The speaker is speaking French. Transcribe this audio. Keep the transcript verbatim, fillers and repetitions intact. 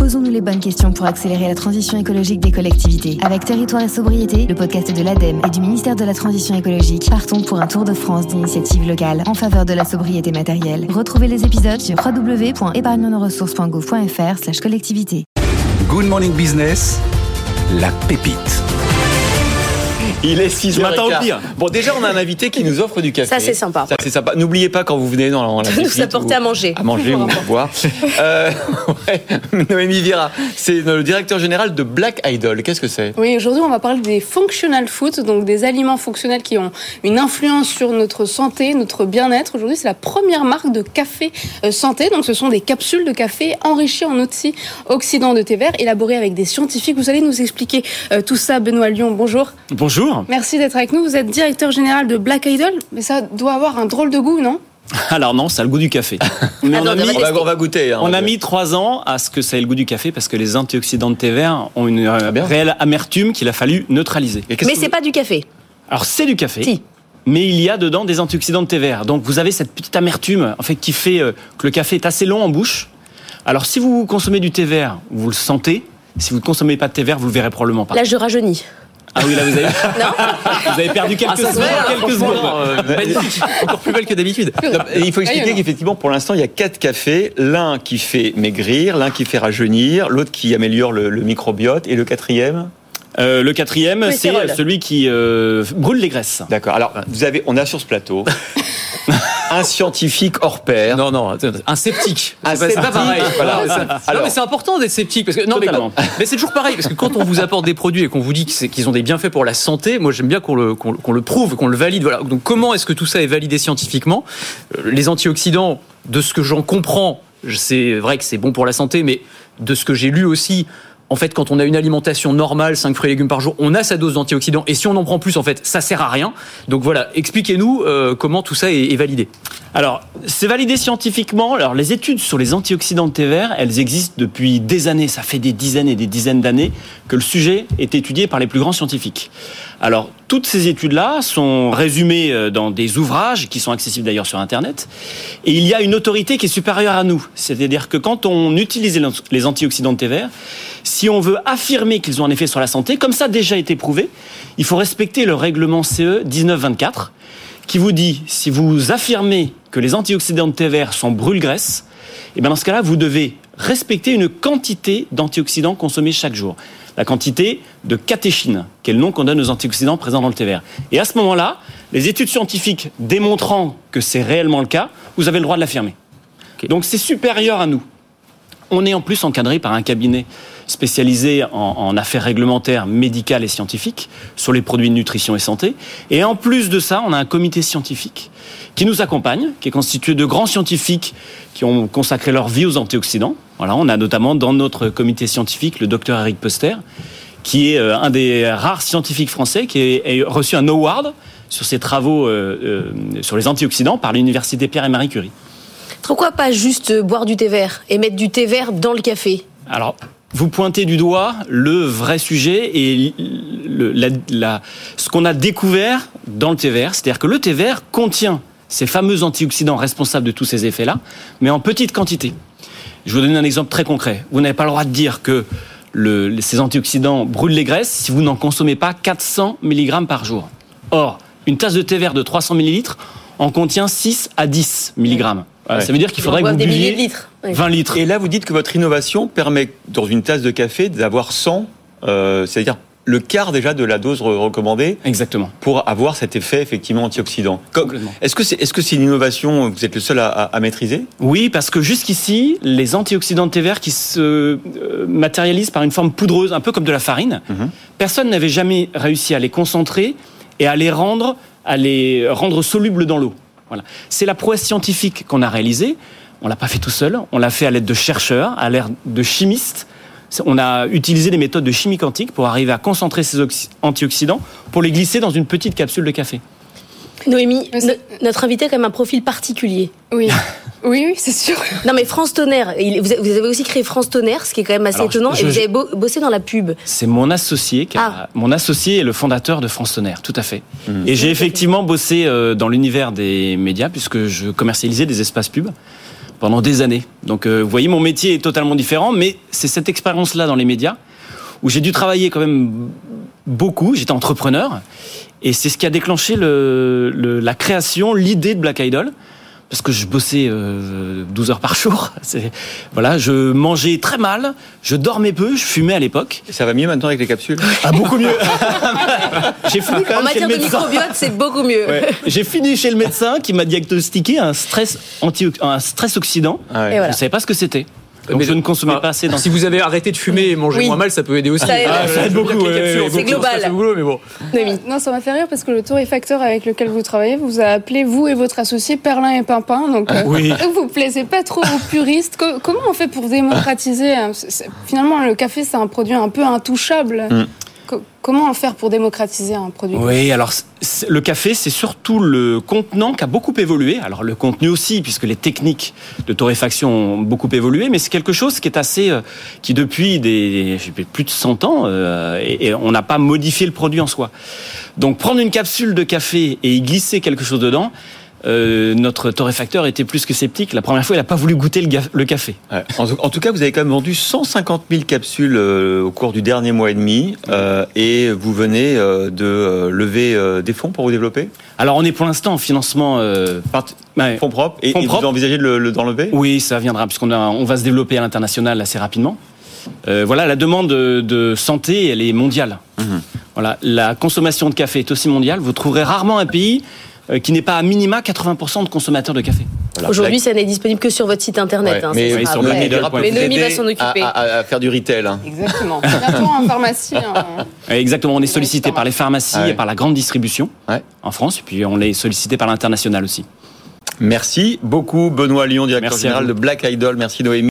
Posons-nous les bonnes questions pour accélérer la transition écologique des collectivités. Avec Territoire et Sobriété, le podcast de l'ADEME et du ministère de la Transition écologique, partons pour un tour de France d'initiatives locales en faveur de la sobriété matérielle. Retrouvez les épisodes sur w w w point épargne nos ressources point gouv point f r slash collectivité. Good Morning Business, la pépite. Il est six heures au pire. Bon, déjà, on a un invité qui nous offre du café. Ça, c'est sympa. Ça, c'est sympa. N'oubliez pas, quand vous venez dans la de nous apporter ou, à manger. À manger ou à boire. euh, ouais, Noémie Vira, c'est le directeur général de Black Idol. Qu'est-ce que c'est ? Oui, aujourd'hui, on va parler des functional foods, donc des aliments fonctionnels qui ont une influence sur notre santé, notre bien-être. Aujourd'hui, c'est la première marque de café santé. Donc, ce sont des capsules de café enrichies en antioxydants de thé vert, élaborées avec des scientifiques. Vous allez nous expliquer euh, tout ça. Benoît Lyon, bonjour. Bonjour. Merci d'être avec nous. Vous êtes directeur général de Black Idol, mais ça doit avoir un drôle de goût, non ? Alors non, ça a le goût du café. Mais on, a mis, on, va, on va goûter. Hein, on a mis trois ans à ce que ça ait le goût du café parce que les antioxydants de thé vert ont une euh, réelle amertume qu'il a fallu neutraliser. Mais c'est vous... pas du café. Alors c'est du café. Si. Mais il y a dedans des antioxydants de thé vert. Donc vous avez cette petite amertume en fait qui fait euh, que le café est assez long en bouche. Alors si vous consommez du thé vert, vous le sentez. Si vous ne consommez pas de thé vert, vous le verrez probablement pas. Là je rajeunis. Ah oui, là vous avez, non vous avez perdu quelques ah, secondes. Quelques secondes. Euh, magnifique, encore plus belle que d'habitude. Il faut expliquer qu'effectivement, pour l'instant, il y a quatre cafés. L'un qui fait maigrir, l'un qui fait rajeunir, l'autre qui améliore le, le microbiote, et le quatrième euh, Le quatrième, c'est celui qui euh, brûle les graisses. D'accord. Alors, vous avez, on a sur ce plateau un scientifique hors pair. Non, non, un sceptique. Un c'est sceptique. pas pareil. Voilà. Alors, non, mais c'est important d'être sceptique parce que non, mais, mais c'est toujours pareil parce que quand on vous apporte des produits et qu'on vous dit qu'ils ont des bienfaits pour la santé, moi j'aime bien qu'on le, qu'on, qu'on le prouve, qu'on le valide. Voilà. Donc comment est-ce que tout ça est validé scientifiquement ? Les antioxydants, de ce que j'en comprends, c'est vrai que c'est bon pour la santé, mais de ce que j'ai lu aussi. En fait, quand on a une alimentation normale, cinq fruits et légumes par jour, on a sa dose d'antioxydants. Et si on en prend plus, en fait, ça sert à rien. Donc voilà, expliquez-nous euh, comment tout ça est, est validé. Alors, c'est validé scientifiquement. Alors, les études sur les antioxydants de thé vert, elles existent depuis des années. Ça fait des dizaines et des dizaines d'années que le sujet est étudié par les plus grands scientifiques. Alors, toutes ces études-là sont résumées dans des ouvrages qui sont accessibles d'ailleurs sur Internet. Et il y a une autorité qui est supérieure à nous. C'est-à-dire que quand on utilise les antioxydants de thé vert, si on veut affirmer qu'ils ont un effet sur la santé, comme ça a déjà été prouvé, il faut respecter le règlement C E dix-neuf vingt-quatre qui vous dit, si vous affirmez que les antioxydants de thé vert sont brûle-graisse, et bien dans ce cas-là, vous devez respecter une quantité d'antioxydants consommés chaque jour. La quantité de catéchine, qui est le nom qu'on donne aux antioxydants présents dans le thé vert. Et à ce moment-là, les études scientifiques démontrant que c'est réellement le cas, vous avez le droit de l'affirmer. Okay. Donc c'est supérieur à nous. On est en plus encadré par un cabinet spécialisé en, en affaires réglementaires, médicales et scientifiques sur les produits de nutrition et santé. Et en plus de ça, on a un comité scientifique qui nous accompagne, qui est constitué de grands scientifiques qui ont consacré leur vie aux antioxydants. Voilà, on a notamment dans notre comité scientifique le docteur Eric Pöster, qui est un des rares scientifiques français qui a reçu un award sur ses travaux euh, euh, sur les antioxydants par l'université Pierre et Marie Curie. Pourquoi pas juste boire du thé vert et mettre du thé vert dans le café ? Alors, vous pointez du doigt le vrai sujet et le, la, la, ce qu'on a découvert dans le thé vert. C'est-à-dire que le thé vert contient ces fameux antioxydants responsables de tous ces effets-là, mais en petite quantité. Je vais vous donner un exemple très concret. Vous n'avez pas le droit de dire que le, ces antioxydants brûlent les graisses si vous n'en consommez pas quatre cents milligrammes par jour. Or, une tasse de thé vert de trois cents millilitres en contient six à dix milligrammes. Voilà, ouais. Ça veut dire qu'il faudrait que vous buviez vingt litres. Et là, vous dites que votre innovation permet, dans une tasse de café, d'avoir cent, euh, c'est-à-dire le quart déjà de la dose recommandée. Exactement. Pour avoir cet effet effectivement antioxydant. Est-ce que c'est, est-ce que c'est une innovation que vous êtes le seul à, à, à maîtriser ? Oui, parce que jusqu'ici, les antioxydants de thé vert qui se euh, matérialisent par une forme poudreuse, un peu comme de la farine, mm-hmm. personne n'avait jamais réussi à les concentrer et à les rendre, à les rendre solubles dans l'eau. Voilà. C'est la prouesse scientifique qu'on a réalisée. On l'a pas fait tout seul. On l'a fait à l'aide de chercheurs, à l'aide de chimistes. On a utilisé des méthodes de chimie quantique pour arriver à concentrer ces oxy- antioxydants pour les glisser dans une petite capsule de café. Noémie, no- notre invité a quand même un profil particulier. Oui. Oui, oui, c'est sûr. Non, mais France Tonnerre, vous avez aussi créé France Tonnerre, ce qui est quand même assez Alors, étonnant, je, je, et vous avez bo- bossé dans la pub. C'est mon associé, qui a, ah. mon associé est le fondateur de France Tonnerre, tout à fait. Mmh. Et j'ai effectivement bossé euh, dans l'univers des médias, puisque je commercialisais des espaces pubs. pendant des années. Donc, euh, vous voyez, mon métier est totalement différent, mais c'est cette expérience-là dans les médias où j'ai dû travailler quand même beaucoup. J'étais entrepreneur et c'est ce qui a déclenché le, le, la création, l'idée de Black Idol. Parce que je bossais euh, douze heures par jour. C'est, voilà, je mangeais très mal, je dormais peu, je fumais à l'époque. Et ça va mieux maintenant avec les capsules ? Ah, beaucoup mieux. J'ai fini quand même en chez le médecin. En matière de microbiote, c'est beaucoup mieux. Ouais. J'ai fini chez le médecin qui m'a diagnostiqué un stress anti, un stress oxydant. Ah ouais. Voilà. Je ne savais pas ce que c'était. Donc mais je ne consommais ah, pas assez. Dans si vous avez arrêté de fumer et manger oui. moins mal, ça peut aider aussi. Ça aide, ah, ça aide beaucoup. Ouais, ouais, c'est global. Boulot, mais bon. Non, non, ça m'a fait rire parce que le torréfacteur avec lequel vous travaillez vous a appelé, vous et votre associé, Perlin et Pimpin. Donc, ah, oui. euh, vous ne plaisez pas trop aux puristes. Comment on fait pour démocratiser ? c'est, Finalement, le café, c'est un produit un peu intouchable. Mm. Comment faire pour démocratiser un produit ? Oui, alors le café, c'est surtout le contenant qui a beaucoup évolué. Alors le contenu aussi, puisque les techniques de torréfaction ont beaucoup évolué, mais c'est quelque chose qui est assez, euh, qui depuis des, plus de cent ans, euh, et, et on n'a pas modifié le produit en soi. Donc prendre une capsule de café et y glisser quelque chose dedans. Euh, notre torréfacteur était plus que sceptique. La première fois, il n'a pas voulu goûter le, ga- le café. Ouais. En, en tout cas, vous avez quand même vendu cent cinquante mille capsules euh, au cours du dernier mois et demi, euh, et vous venez euh, de euh, lever euh, des fonds pour vous développer. Alors, on est pour l'instant en financement euh, Part... ouais. fonds propres. Et, et vous envisagez de le, le, d'en lever ? Oui, ça viendra, puisqu'on a, on va se développer à l'international assez rapidement. Euh, voilà, la demande de, de santé, elle est mondiale. Mmh. Voilà, la consommation de café est aussi mondiale. Vous trouverez rarement un pays qui n'est pas à minima quatre-vingts pour cent de consommateurs de café. Voilà. Aujourd'hui, ça n'est disponible que sur votre site internet. Ouais, hein, mais oui, sur Black Idol. Mais Noémie va s'en occuper. À, à, à faire du retail. Hein. Exactement. Bientôt en pharmacie. Hein. Exactement. On est sollicité par les pharmacies ouais. et par la grande distribution ouais. en France. Et puis on est sollicité par l'international aussi. Merci beaucoup, Benoît Lyon, directeur Merci général de Black Idol. Merci, Noémie.